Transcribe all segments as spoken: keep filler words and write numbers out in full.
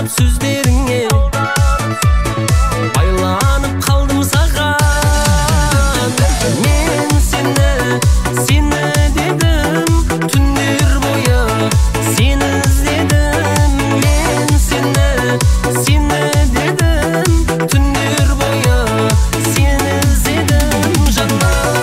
алдап сөздеріңе байланып қалдым саған. Мен сені, сені дедім, түндер бойы сені іздедім. Мен сені, сені дедім, түндер бойы сені іздедім жаным.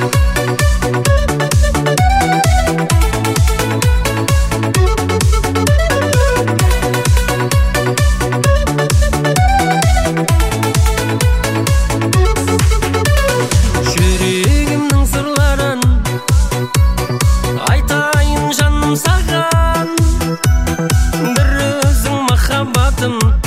Жүрегімнің сырларын айтайын жаным саған, бір өзің махаббатым.